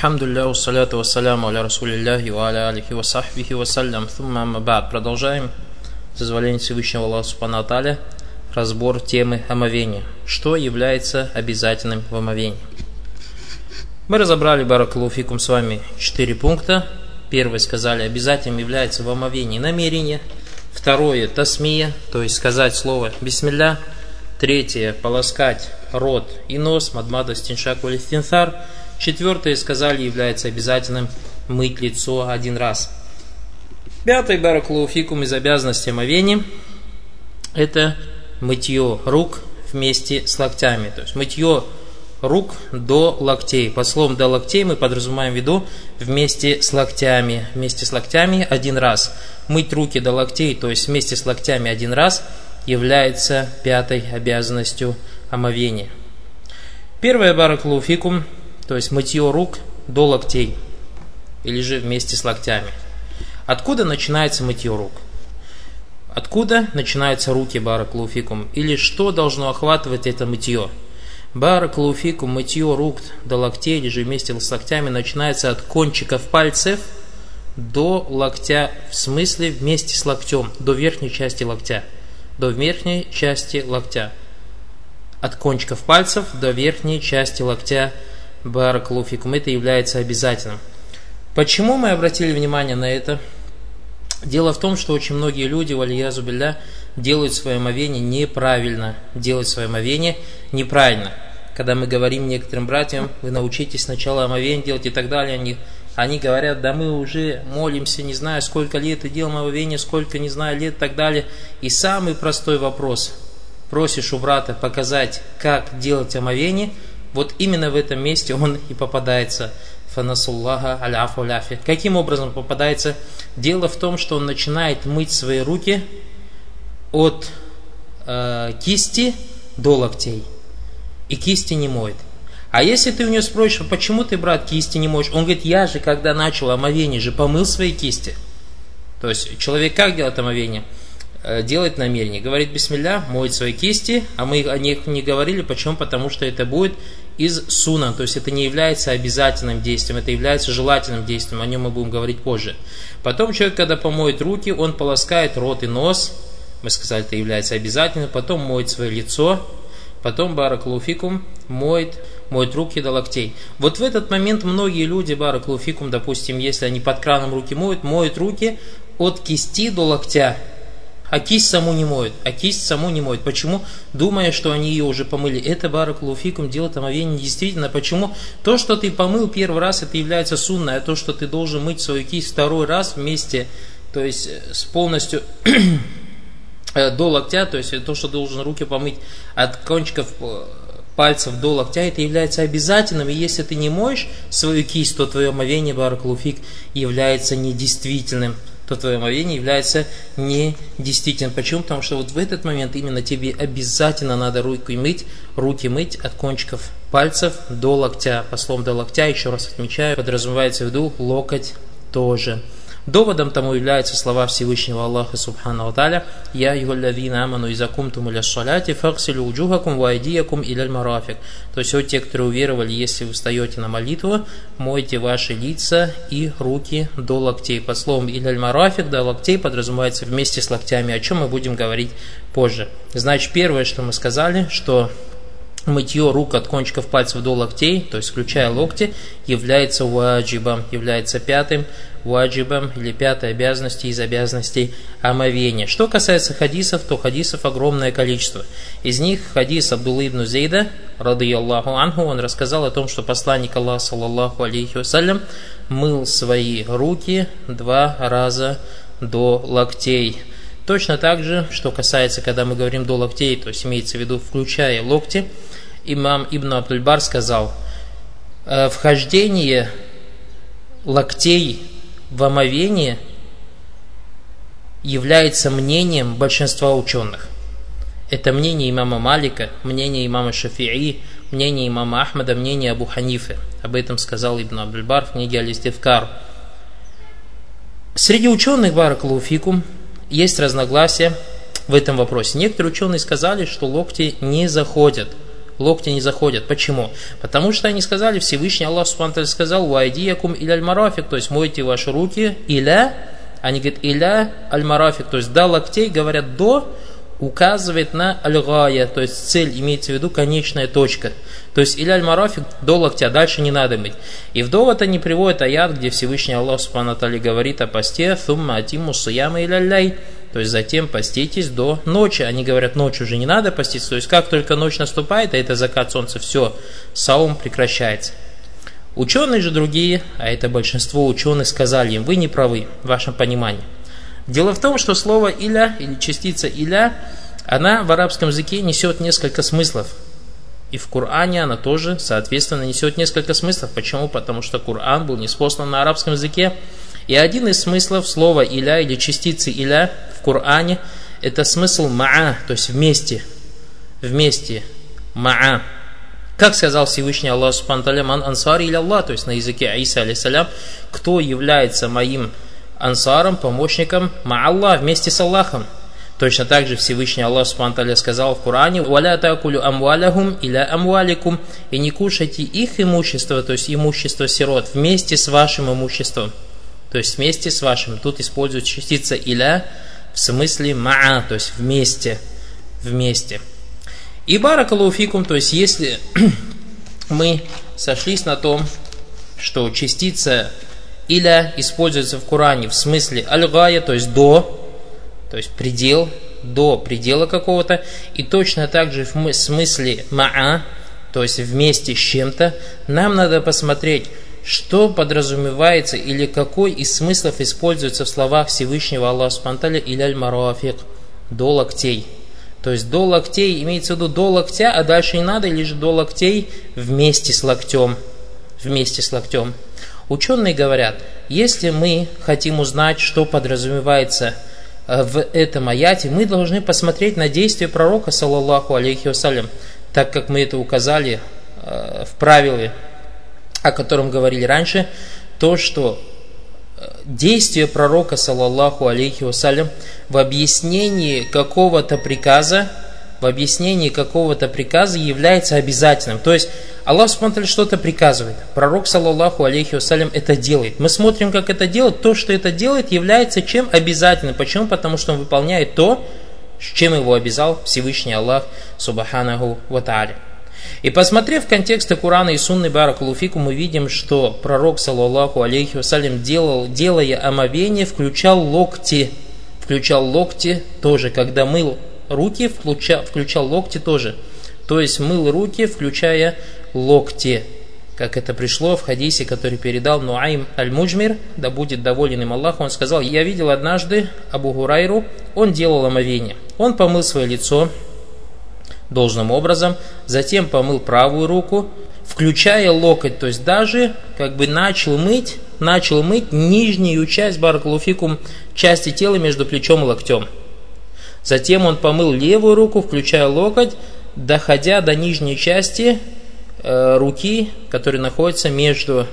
Альхамдулилля, уссаляту вассаляму аля расулилляхи ва аля алихи ва сахбихи вассалям. Thumma амма ба'д. Продолжаем, с дозволения Всевышнего Аллаха Субхану ва Тааля, разбор темы омовения. Что является обязательным в омовении? Мы разобрали, баракаллаху фикум, с вами 4 пункта. Первый сказали, обязательным является в омовении намерение. Второе, тасмия, то есть сказать слово бисмилля. Третье, полоскать рот и нос, мадмада, стиншак, валистинсар. Четвертое, сказали, является обязательным мыть лицо один раз. Пятый, баракаллаху фикум, из обязанностей омовения — это мытье рук вместе с локтями. То есть мытье рук до локтей. Под словом до локтей мы подразумеваем в виду вместе с локтями. Вместе с локтями один раз. Мыть руки до локтей, то есть вместе с локтями один раз, является пятой обязанностью омовения. Первое, баракаллаху фикум, то есть мытье рук до локтей, или же вместе с локтями. Откуда начинается мытье рук? Откуда начинаются руки, баракаллаху фикум? Или что должно охватывать это мытье? Баракаллаху фикум, мытье рук до локтей, или же вместе с локтями, начинается от кончиков пальцев до локтя, в смысле вместе с локтем, до верхней части локтя. До верхней части локтя. От кончиков пальцев до верхней части локтя, баракаллаху фикум, это является обязательным. Почему мы обратили внимание на это? Дело в том, что очень многие люди, валиязу билля, делают свое омовение неправильно. Когда мы говорим некоторым братьям, вы научитесь сначала омовение делать и так далее, они говорят, да мы уже молимся, не знаю сколько лет, и делаем омовение, сколько, не знаю, лет и так далее. И самый простой вопрос. Просишь у брата показать, как делать омовение, вот именно в этом месте он и попадается. Фанасуллаха аляфу ляфи. Каким образом попадается? Дело в том, что он начинает мыть свои руки от кисти до локтей. И кисти не моет. А если ты у него спросишь, почему ты, брат, кисти не моешь? Он говорит, я же, когда начал омовение, же помыл свои кисти. То есть человек как делает омовение? Делает намерение. Говорит бисмилля, моет свои кисти, а мы о них не говорили. Почему? Потому что это будет из суна, то есть это не является обязательным действием, это является желательным действием, о нем мы будем говорить позже. Потом человек, когда помоет руки, он полоскает рот и нос, мы сказали, это является обязательным, потом моет свое лицо, потом, баракаллаху фикум, моет руки до локтей. Вот в этот момент многие люди, баракаллаху фикум, допустим, если они под краном руки моют руки от кисти до локтя, а кисть саму не моют. Почему? Думая, что они ее уже помыли. Это, баракаллаху фикум, делать омовение действительно. Почему? То, что ты помыл первый раз, это является сунной, а то, что ты должен мыть свою кисть второй раз вместе, то есть с полностью до локтя, то есть то, что должен руки помыть от кончиков пальцев до локтя, это является обязательным. И если ты не моешь свою кисть, то твое омовение, баракаллаху фик, является недействительным. То твое омовение является недействительным. Почему? Потому что вот в этот момент именно тебе обязательно надо руки мыть от кончиков пальцев до локтя. По словам до локтя, еще раз отмечаю, подразумевается в виду локоть тоже. Доводом тому являются слова Всевышнего Аллаха Субхану ва Тааля: «Я юаллазина аману иза кумтум иля ссаляти фагсилу уджухакум ва айдиякум иляль марафик». То есть, вот те, которые уверовали, если вы встаете на молитву, мойте ваши лица и руки до локтей. Под словом иляль марафик, до локтей, подразумевается вместе с локтями, о чем мы будем говорить позже. Значит, первое, что мы сказали, что мытье рук от кончиков пальцев до локтей, то есть включая локти, является ваджибом, является пятым ваджибом или пятой обязанностью из обязанностей омовения. Что касается хадисов, то хадисов огромное количество. Из них хадис Абдулла ибн Зейда, радийаллаху анху, он рассказал о том, что посланник Аллаха, саллаллаху алейхи вассалям, мыл свои руки 2 раза до локтей. Точно так же, что касается, когда мы говорим до локтей, то есть имеется в виду включая локти, имам Ибн Абдуль-Бар сказал: вхождение локтей в омовение является мнением большинства ученых. Это мнение имама Малика, мнение имама Шафи'и, мнение имама Ахмада, мнение Абу Ханифы. Об этом сказал Ибн Абдуль-Бар в книге Аль-Истифкар. Среди ученых, баракаллаху фикум, есть разногласия в этом вопросе. Некоторые ученые сказали, что локти не заходят локти не заходят. Почему? Потому что они сказали, Всевышний Аллах Субхану ва Тааля сказал: «Вайдиякум иля аль-марафик», то есть мойте ваши руки, иля, они говорят иля аль-марафик, то есть до локтей, говорят до, указывает на аль-гая, то есть цель, имеется в виду конечная точка. То есть иля аль-марафик, до локтя, дальше не надо мыть. И в довод они приводят аят, где Всевышний Аллах Субхану ва Тааля говорит о посте: «Thumма атимму сияма иля аль-лай», то есть затем поститесь до ночи. Они говорят, ночью уже не надо поститься, то есть как только ночь наступает, а это закат солнца, все, саум прекращается. Ученые же другие, а это большинство ученых, сказали им: вы не правы в вашем понимании. Дело в том, что слово «иля» или частица «иля», она в арабском языке несет несколько смыслов. И в Коране она тоже, соответственно, несет несколько смыслов. Почему? Потому что Коран был ниспослан на арабском языке. И один из смыслов слова «иля» или частицы «иля» в Коране – это смысл «ма'a», то есть вместе, «ма'a». Как сказал Всевышний Аллах Субхану ва Тааля: «Ман ансари иля Аллах», то есть на языке Иса алейхиссалям, кто является моим ансаром, помощником, ма'аллах, вместе с Аллахом. Точно так же Всевышний Аллах Субхану ва Тааля сказал в Коране: «Валя таакулю амвалахум иля амваликум», и не кушайте их имущество, то есть имущество сирот, вместе с вашим имуществом. То есть вместе с вашим. Тут используется частица «иля» в смысле «ма'a», то есть вместе. И баракаллаху фикум, то есть если мы сошлись на том, что частица «иля» используется в Коране в смысле «аль-гая», то есть до, то есть предел, до предела какого-то, и точно так же в смысле «ма'a», то есть вместе с чем-то, нам надо посмотреть, что подразумевается или какой из смыслов используется в словах Всевышнего Аллаха Субхану ва Тааля «иля аль-марафик», до локтей. То есть до локтей, имеется в виду до локтя, а дальше не надо, или же до локтей вместе с локтем. Ученые говорят, если мы хотим узнать, что подразумевается в этом аяте, мы должны посмотреть на действия пророка, саллаллаху алейхи вассалям, так как мы это указали в правиле, о котором говорили раньше, то, что действие пророка, саллаллаху алейхи вассалям, в объяснении какого-то приказа является обязательным. То есть Аллах Субхану ва Тааля что-то приказывает, пророк, саллаллаху алейхи вассалям, это делает. Мы смотрим, как это делает, то, что это делает, является чем? Обязательным. Почему? Потому что он выполняет то, с чем его обязал Всевышний Аллах субханаху ва тааля. И посмотрев контексты Корана и Сунны, баракаллаху фикум, мы видим, что пророк, саллаллаху алейхи вассалям, делая омовение, включал локти тоже, когда мыл руки, включал локти тоже. То есть мыл руки, включая локти, как это пришло в хадисе, который передал Нуайм аль-Муджмир, да будет доволен им Аллах. Он сказал: я видел однажды Абу Гурайру, он делал омовение. Он помыл свое лицо должным образом, затем помыл правую руку, включая локоть, то есть даже начал мыть нижнюю часть, баракаллаху фикум, части тела между плечом и локтем. Затем он помыл левую руку, включая локоть, доходя до нижней части руки, которая находится между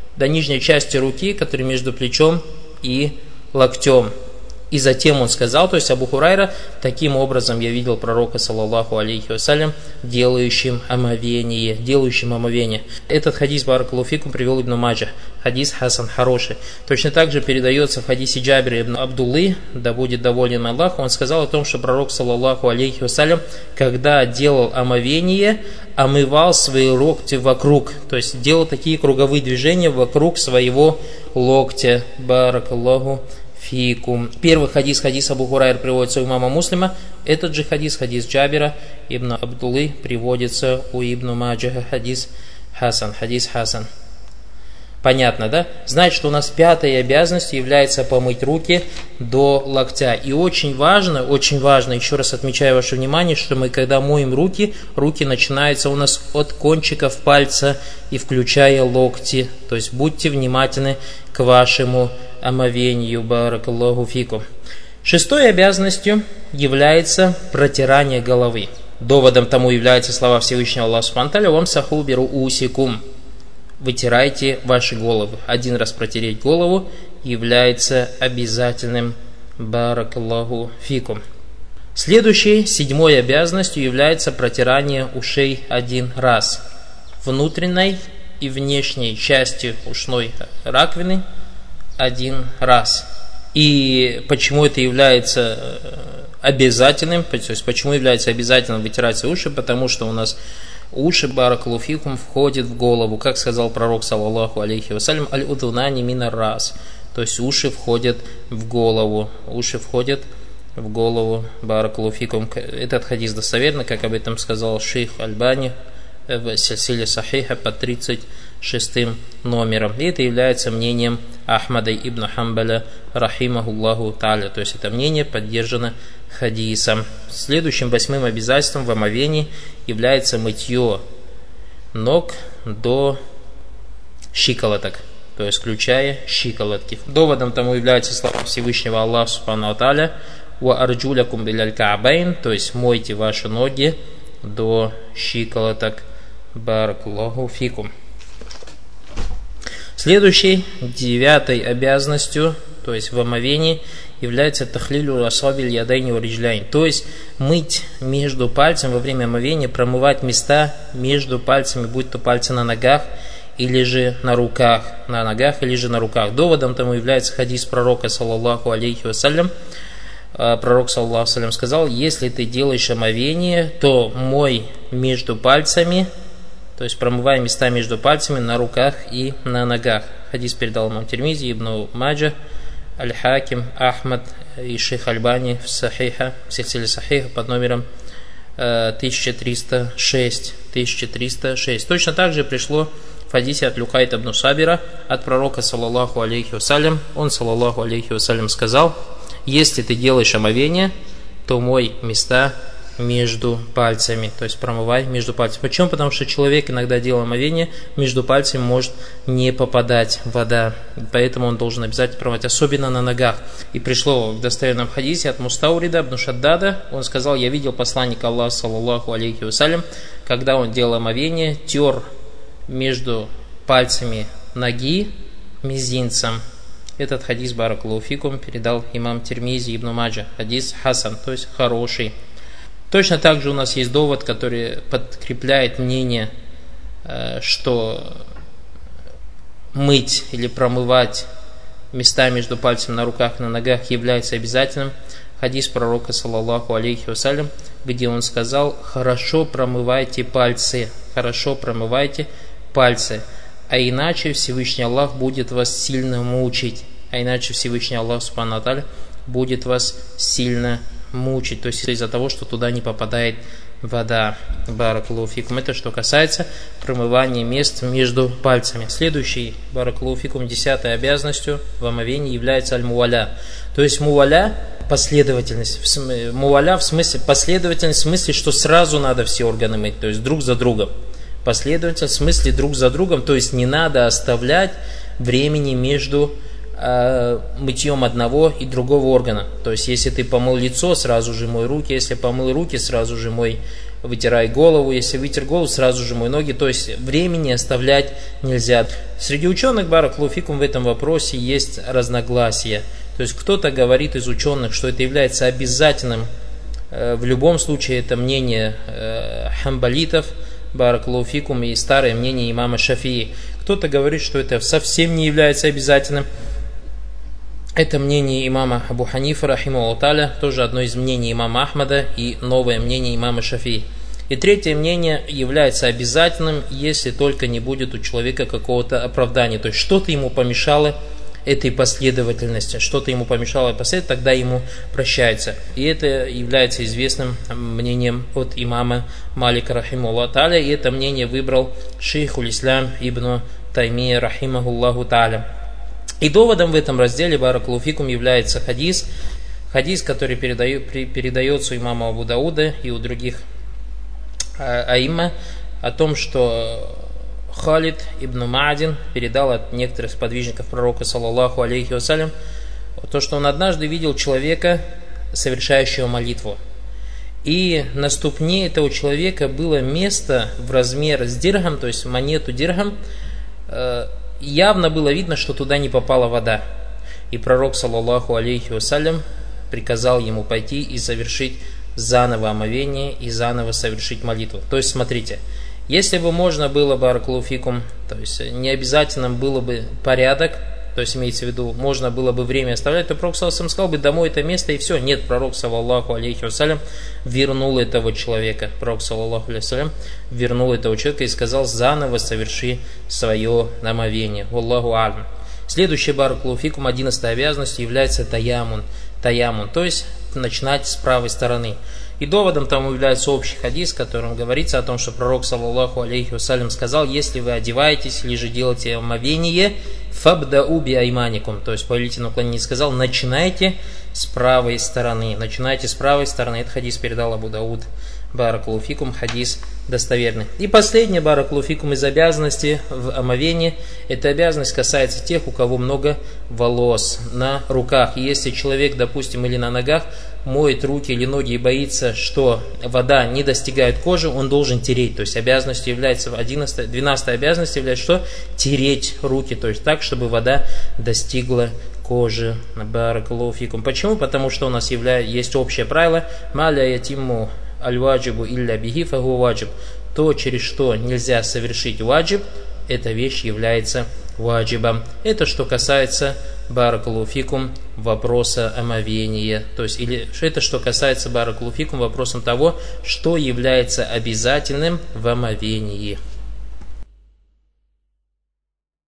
плечом и локтем. И затем он сказал, то есть Абу Хурайра: таким образом я видел пророка, саллаллаху алейхи вассалям, делающим омовение. Этот хадис, баракаллаху фикум, привел Ибн Маджа. Хадис хасан, хороший. Точно так же передается в хадисе Джабира ибн Абдуллы, да будет доволен Аллах. Он сказал о том, что пророк, саллаллаху алейхи вассалям, когда делал омовение, омывал свои локти вокруг, то есть делал такие круговые движения вокруг своего локтя. Баракаллаху фикум. Первый хадис Абу Хурайр, приводится у имама Муслима. Этот же хадис Джабира ибн Абдуллы, приводится у Ибн Маджаха. Хадис хасан. Понятно, да? Значит, что у нас пятой обязанностью является помыть руки до локтя. И очень важно, еще раз отмечаю ваше внимание, что мы, когда моем руки начинаются у нас от кончиков пальца и включая локти. То есть будьте внимательны к вашему омовению. Баракаллаху фикум. Шестой обязанностью является протирание головы. Доводом тому являются слова Всевышнего Аллаха субхану ва тааля: «Вамсаху бируусикум». Вытирайте ваши головы. Один раз протереть голову является обязательным. Баракаллаху фикум. Следующей, 7-й обязанностью является протирание ушей 1 раз. Внутренней и внешней части ушной раковины 1 раз. И почему это является обязательным, то есть почему является обязательным вытирать уши, потому что у нас уши, баракаллаху фикум, входят в голову, как сказал пророк, саллаллаху алейхи вассалям, аль-удунани минар рас, то есть уши входят в голову, в голову, баракаллаху фикум. Этот хадис достоверный, как об этом сказал шейх Альбани в Сильсиле Сахиха под 36 номером. И это является мнением Ахмада ибн Хамбаля рахимахуллаху та'аля, то есть это мнение поддержано хадисом. Следующим 8-м обязательством в омовении является мытье ног до щиколоток, то есть включая щиколотки. Доводом тому является слова Всевышнего Аллаха субхану ва тааля: «Ва арджулякум биляль ка'байн», то есть мойте ваши ноги до щиколоток. Баракаллаху фикум. Следующей, 9-й обязанностью, то есть в омовении, является тахлилю асабиль ядайни ва риджляйн, то есть мыть между пальцами во время омовения, промывать места между пальцами, будь то пальцы на ногах или же на руках, на ногах или же на руках. Доводом тому является хадис пророка, саллаллаху алейхи вассалям. Пророк, саллаллаху алейхи вассалям, сказал: если ты делаешь омовение, то мой между пальцами, то есть промывай места между пальцами на руках и на ногах. Хадис передал имам Тирмизи, Ибн Маджа, Аль-Хаким, Ахмад и шейх Альбани в Сахиха, в Сильсиле Сахиха под номером 1306. Точно так же пришло в хадисе от Люкайта ибн Сабира от пророка, саллаллаху алейхи вассалям. Он, саллаллаху алейхи вассалям, сказал: если ты делаешь омовение, то мой места между пальцами, то есть промывай между пальцами. Почему? Потому что человек, иногда делая омовение, между пальцами может не попадать вода, поэтому он должен обязательно промывать, особенно на ногах. И пришло в достоверном хадисе от Мустаурида ибн Шаддада, он сказал: я видел посланника Аллаха, саллаллаху алейхи вассалям, когда он делал омовение, тер между пальцами ноги мизинцем. Этот хадис, баракаллаху фикум, передал имам Тирмизи ибн Маджа. Хадис хасан, то есть хороший. Точно так же у нас есть довод, который подкрепляет мнение, что мыть или промывать места между пальцами на руках и на ногах является обязательным. Хадис пророка, саллаллаху алейхи вассалям, где он сказал: хорошо промывайте пальцы, а иначе Всевышний Аллах будет вас сильно мучить. Субхану ва тааля будет вас сильно мучить, то есть из-за того, что туда не попадает вода. Баракаллаху фикум. Это что касается промывания мест между пальцами. Следующий, баракаллаху фикум, 10-й обязанностью в омовении является аль-муваля. То есть муваля – последовательность. Муваля в смысле последовательность, в смысле, что сразу надо все органы мыть, то есть друг за другом. Последовательность в смысле друг за другом, то есть не надо оставлять времени между мытьем одного и другого органа. То есть если ты помыл лицо, сразу же мой руки, если помыл руки, сразу же вытирай голову, если вытер голову, сразу же мой ноги. То есть времени оставлять нельзя. Среди ученых, баракаллаху фикум, в этом вопросе есть разногласия. То есть кто-то говорит из ученых, что это является обязательным. В любом случае это мнение хамбалитов, баракаллаху фикум, и старое мнение имама Шафии. Кто-то говорит, что это совсем не является обязательным. Это мнение имама Абу Ханифа, рахимахуллаху тааля, тоже одно из мнений имама Ахмада и новое мнение имама Шафии. И третье мнение является обязательным, если только не будет у человека какого-то оправдания. То есть что-то ему помешало этой последовательности, тогда ему прощается. И это является известным мнением от имама Малика, рахимахуллаху тааля, и это мнение выбрал шейхуль ислам ибн Таймия, рахимахуллаху тааля. И доводом в этом разделе, баракаллаху фикум, является хадис, который передается у имама Абу Дауда и у других аимма, о том, что Халид ибн Ма'адин передал от некоторых сподвижников пророка, саллаллаху алейхи вассалям, то, что он однажды видел человека, совершающего молитву. И на ступне этого человека было место в размер с дирхам, то есть монету дирхам. Явно было видно, что туда не попала вода. И пророк, саллаллаху алейхи вассалям, приказал ему пойти и совершить заново омовение и заново совершить молитву. То есть, смотрите, если бы можно было, баракаллаху фикум, то есть не обязательно было бы порядок, то есть имеется в виду, можно было бы время оставлять, то Пророк саллаллаху алейхи ва саллям сказал бы домой это место и все. Нет, Пророк саллаллаху алейхи ва саллям вернул этого человека. Пророк саллаллаху алейхи ва саллям вернул этого человека и сказал: заново соверши свое омовение. Валлаху алям. Следующая, баракаллаху фикум, 11-я обязанность является таямун. Таямун, то есть начинать с правой стороны. И доводом тому является общий хадис, в котором говорится о том, что Пророк саллаллаху алейхи ва саллям сказал: если вы одеваетесь или же делаете омовение, фабдау би айманикум, то есть повелительное уклонение сказал: начинайте с правой стороны. Начинайте с правой стороны. Этот хадис передал Абу Дауд. Баракаллаху фикум, хадис достоверный. И последнее, баракаллаху фикум, из обязанностей в омовении. Эта обязанность касается тех, у кого много волос на руках. И если человек, допустим, или на ногах моет руки или ноги и боится, что вода не достигает кожи, он должен тереть. То есть обязанностью является 12-я обязанность является что? Тереть руки, то есть так, чтобы вода достигла кожи. Баракаллаху фикум. Почему? Потому что у нас есть общее правило: маля ятимму аль-ваджибу илля бихи фаху ваджиб. То, через что нельзя совершить ваджиб, эта вещь является ваджибом. Это что касается, баракаллаху фикум, вопроса омовения. То есть, или это что касается, баракаллаху фикум, вопросом того, что является обязательным в омовении.